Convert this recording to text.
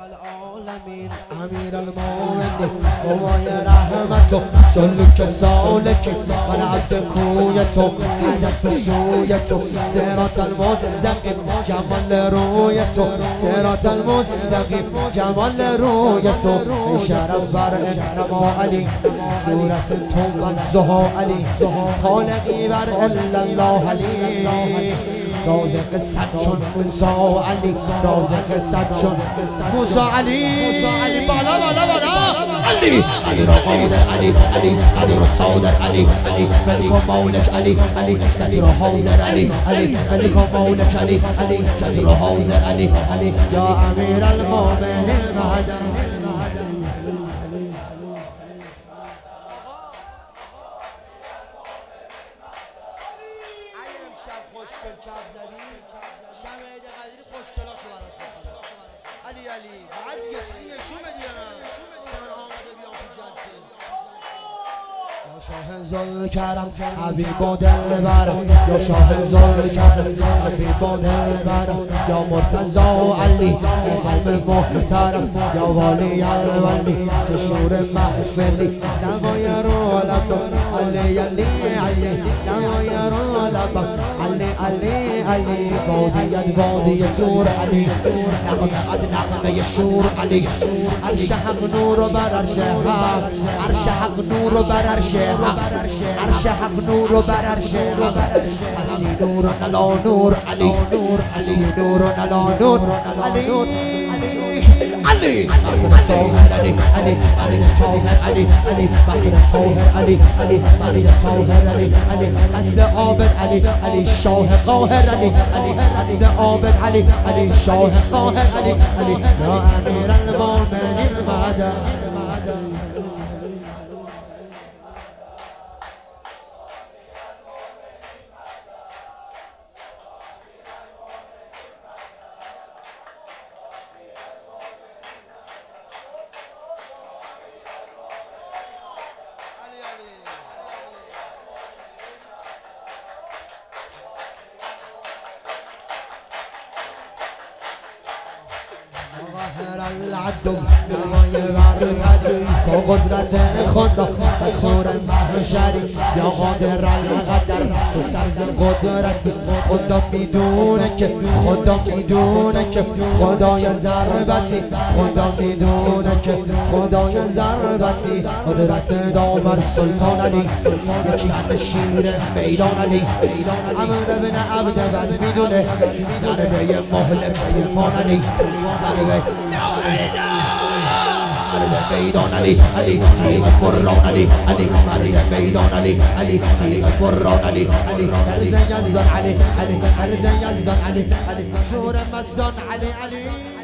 العالمین امیر المؤمنین موای رحمت و سلوک سالک من عبد کوی تو هدف سوی تو صراط المستقیم جمال روی تو صراط المستقیم جمال روی تو شرف بر انما علی صورت تو و زها علی خالقی بر الا الله علی رازق صد چون موسی علی رازق صد چون موسی علی بالا بالا بالا علی را قادر علی علی صادر علی ملک و مولک علی ستر حاضر علی ملک و مولک علی ستر حاضر علی یا امیر المؤمنین مهدی خوشگل کف زدی شمع عید قدیری خوشگلاشو برات علی بعد یه چیزی نشون بدی من آمده بیام تو جلسه یا شاه ذوالکرم حبیب و دلبر یا شاه ذوالکرم حبیب و دلبر یا مرتضی علی قلب محترم یا والی الولی تو شور محفلی نوای رو لب علی نوای رو لب علی وادی تور علی نغمه شور علی عرش حق نور بر عرش حق عرش حق نور بر عرش حق عرش حق نور بر عرش حق هستی نور علی نور علی هستی نور علی نور علی طاهر علی طاهر علی بحر طاهر علی طاهر علی هست عابد علی شاه قاهر علی هست عابد علی شاه قاهر علی یا امیر المؤمنین مهدی العدو نوای برتری تو قدرت خدا و سور محشری یا قادر القدر تو سرز قدرتی خدا میدونه که خدای ضربتی خدا میدونه که خدای ضربتی قدرت داور سلطان علی یکی شیر میدان علی امر بن عبد بد میدونه ضربه مهلک طوفان علی ضربه میدان علی تیغ قرآن علی میدان علی تیغ قرآن علی هرز یزدان علی هرز یزدان علی شور مزدان علی